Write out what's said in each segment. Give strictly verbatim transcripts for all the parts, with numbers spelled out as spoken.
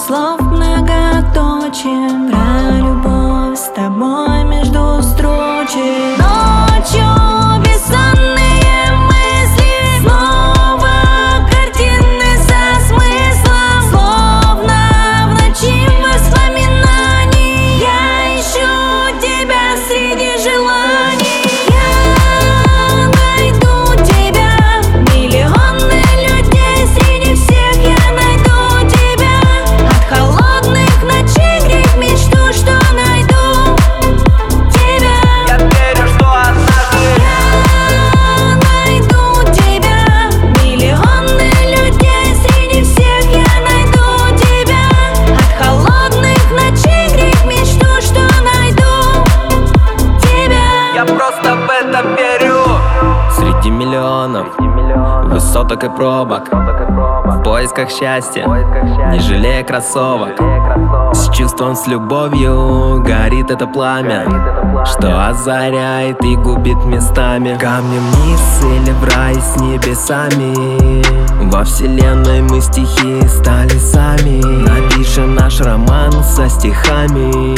слов многоточие про любовь с тобой между строчек. Ночью бессонные мысли, снова картины со смыслом, словно в ночи воспоминаний. Я ищу тебя среди желаний. Я найду тебя, миллионы людей среди всех. Я найду тебя, от холодных ночей грех мечту, что найду тебя. Я верю, что однажды Я найду тебя, миллионы людей среди всех. Я найду тебя, от холодных ночей грех мечту, что найду тебя. я просто в это верю. Среди миллионов высоток и пробок, в поисках счастья, не жалея кроссовок. С чувством, с любовью горит это пламя, что озаряет и губит местами. Камнем вниз или в рай с небесами, во вселенной мы стихи стали сами. Напишем наш роман со стихами,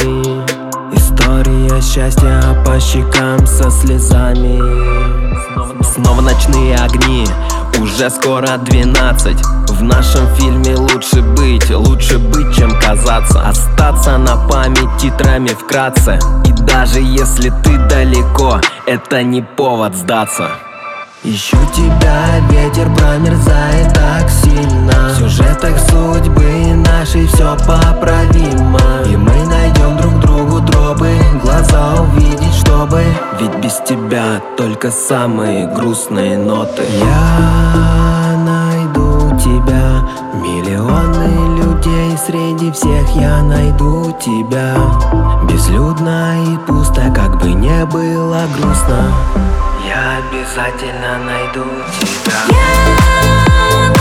история счастья по щекам со слезами. Снова ночные огни, уже скоро двенадцать. В нашем фильме лучше быть, лучше быть, чем казаться. Остаться на память титрами вкратце. И даже если ты далеко, это не повод сдаться. Ищу тебя, ветер промерзает так сильно. В сюжетах судьбы нашей все поправимо. И мы найдем друг другу тропы, глаза увидеть, чтобы. Ведь без тебя только самые грустные ноты. Я найду тебя, миллионы людей среди всех. Я найду тебя, безлюдно и пусто, как бы не было грустно. Я обязательно найду тебя. Я